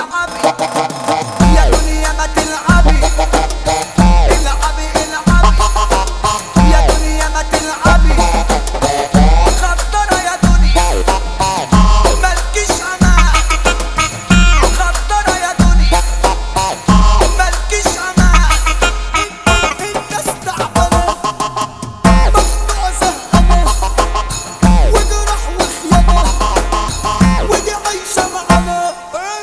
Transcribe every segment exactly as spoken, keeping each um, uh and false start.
العبي يا دنيا ما تلعبي. العبي العبي يا دنيا ما تلعبي. خطرة يا دنيا مالكيش امان. خطرة يا دنيا مالكيش امان. الناس تعبانة مخنوقة زهقانة وجرح وخيانة ودي عايشة معانا.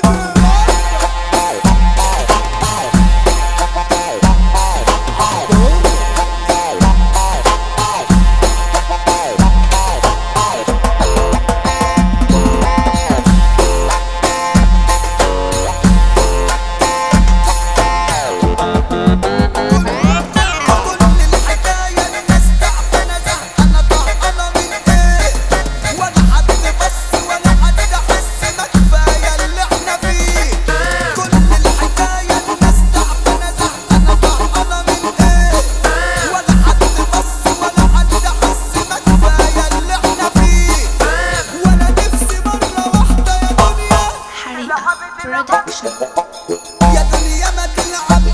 Production. يا دنيا ما تلعبي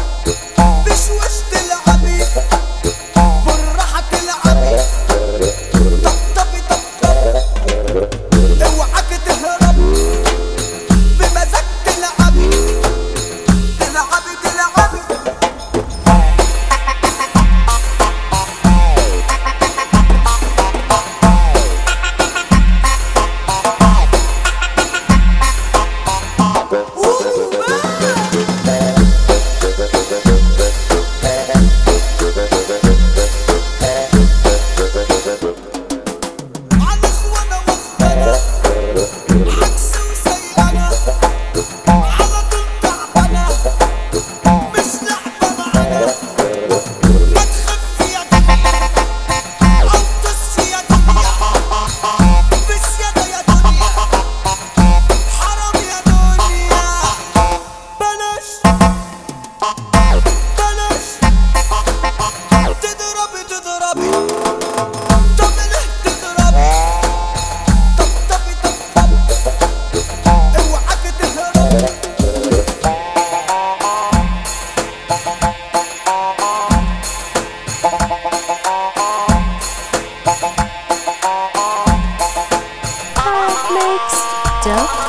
بشوش تلعبي بالراحة تلعبي. طبطبي طبطبي اوعك تهرب بمزاج تلعبي. تلعبي تلعبي Mixed. Dope.